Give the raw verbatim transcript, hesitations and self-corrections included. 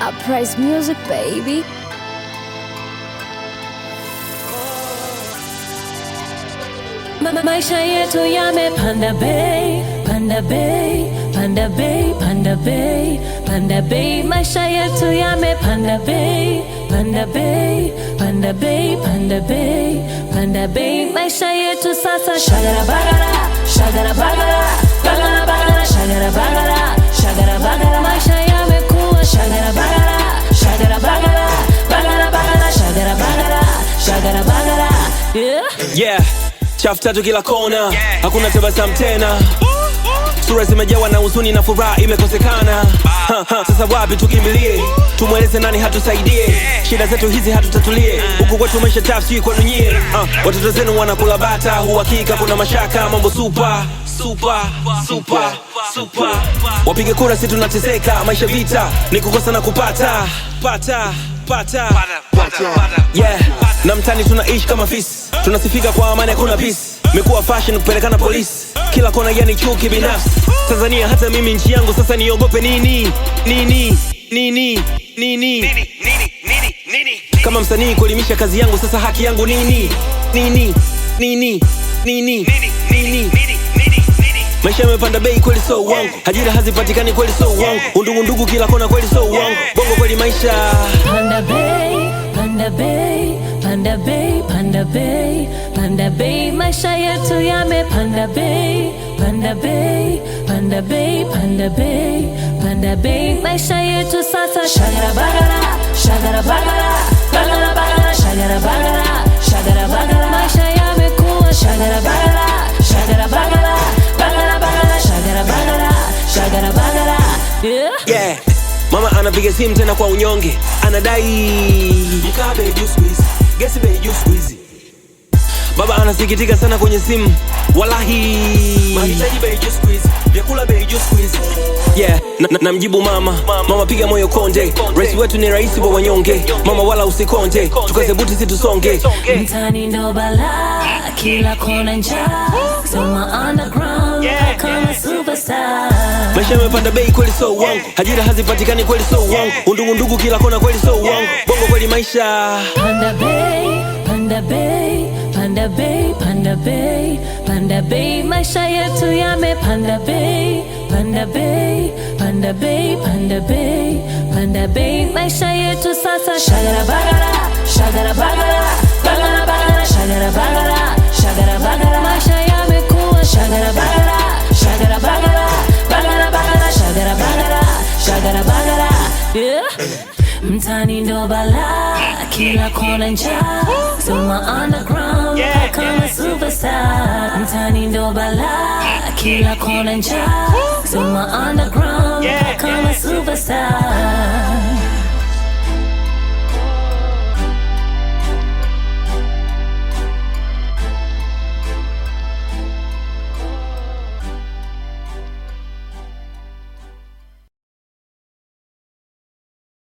Uprise music, baby. Ma maisha yetu yamepanda bei, panda bei, panda bei, panda bei, panda bei. Maisha yetu yamepanda bei, panda bei, panda bei, panda bei, panda bei. Maisha yetu sasa shagara bagara, shagara bagara, bagara bagara, shagara bagara, shagara bagara. Maisha yamekuwa shagara bagara, shagara bagara, bagara bagara, shagara bagara, shagara bagara. Yeah. Yeah. Chafu tatu kila kona, yeah. Hakuna tabasamu tena, sura zimejawa na huzuni na furaha imekosekana. ha, ha. Sasa wapi tukimbilie? Tumweleze nani hatusaidie? yeah. Shida zetu hizi hatutatulie, huku kwetu maisha tafsiri kwenu nyie. uh. Watoto zenu wanakula bata, uhakika kuna mashaka. Mambo super, super, super, super. Wapige kura si tunateseka, maisha vita ni kukosa na kupata. Pata, pata, pata. Yeah. Na mtani tunaishi kama fisi, tunasifika kwa amani, hakuna peace. Mekuwa fashion kupelekana polisi, kila kona yani chuki binafsi. Tanzania hata mimi nchi yangu, sasa niogope nini? Nini? Nini? Nini? Kama msanii kuelimisha kazi yangu, sasa haki yangu nini? Nini? Nini? Nini? Nini? Maisha yamepanda bei kweli so uongo, ajira hazipatikani kweli so uongo, undugu ndugu kila kona kweli so uongo, bongo kweli maisha panda bei, panda bei, panda bei, panda bei, panda bei. Maisha yetu yamepanda bei, panda bei, panda bei, panda bei, panda bei. Maisha yetu sasa shagara bagara, shagara bagara, bagara bagara, shagara bagara, shagara bagara. Maisha yamekuwa shagara bagara, shagara bagara, bagara bagara, shagara bagara, shagara bagara. Yeah. Yeah. Mama anapiga simu tena kwa unyonge, anadai mkabe juu squeeze, gesi bei juu squeeze. Baba anasikitika sana kwenye simu, wallahi mahitaji bei juu squeeze, vyakula bei juu squeeze. Yeah, namjibu na, na mama, mama piga moyo konde, rais wetu ni rais wa wanyonge, mama wala usikonde, tukaze buti si tusonge. Mtani ndo bala, kila kona njaa, soma underground, yeah, kama yeah, superstar. Maisha yamepanda bei kweli so uongo, ajira hazipatikani kweli so uongo, undugu ndugu kila kona kweli so uongo, bongo kweli maisha panda bei, panda bei, panda bei, panda bei, panda bei. Maisha yetu yamepanda bei, panda bei, panda bei, panda bei, panda bei. Maisha yetu sasa shagara bagara, shagara bagara, bagara bagara, shagara bagara, shagara bagara. Maisha yamekuwa shagara bagara, shagara bagara, bagara bagara, shagara bagara, shagara bagara. Yeah. Mtani ndo bala, kila kona njaa, soma underground, yeah, kama yeah, superstar. Mtani ndo bala, kila kona njaa, soma underground.